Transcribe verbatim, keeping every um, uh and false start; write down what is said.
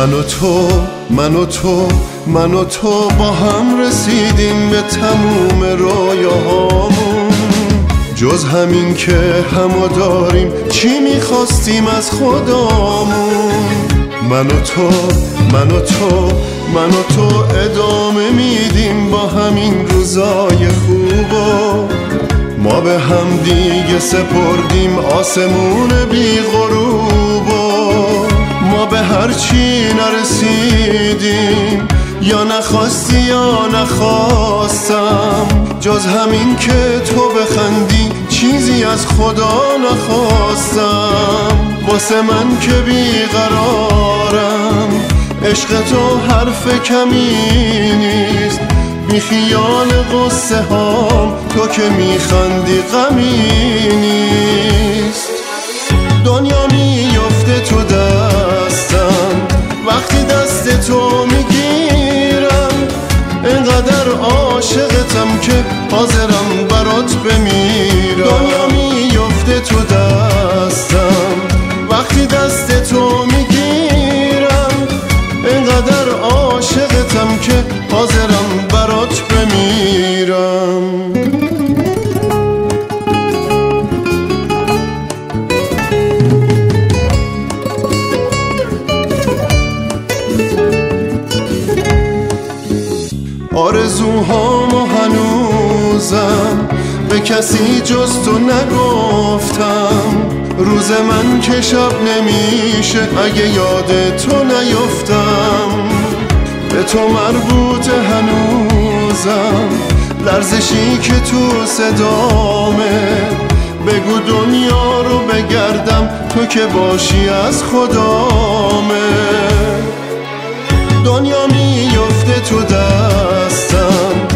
من و تو من و تو من و تو با هم رسیدیم به تموم رویاهامون، جز همین که همو داریم چی میخواستیم از خدامون. من و تو من و تو من و تو ادامه میدیم با همین روزای خوبا، ما به هم دیگه سپردیم آسمون بی غروبا. ما به هر چی نرسیدیم، یا نخواستی یا نخواستم، جز همین که تو بخندی چیزی از خدا نخواستم. واسه من که بیقرارم عشق تو حرف کمی نیست، بی خیال قصه هام تو که میخندی غمی نیست. دنیا میفته تو دستم وقتی دست تو میگیرم، اینقدر عاشقتم که حاضرم برات بمیرم. دنیا میفته تو دستم وقتی دست تو میگیرم، اینقدر عاشقتم که حاضرم برات بمیرم. آرزوهامو هنوزم به کسی جز تو نگفتم، روز من که شب نمیشه اگه یاد تو نیفتم. به تو مربوط هنوزم لرزشی که تو صدامه، بگو دنیا رو بگردم تو که باشی از خدامه. دنیا میفته تو دستم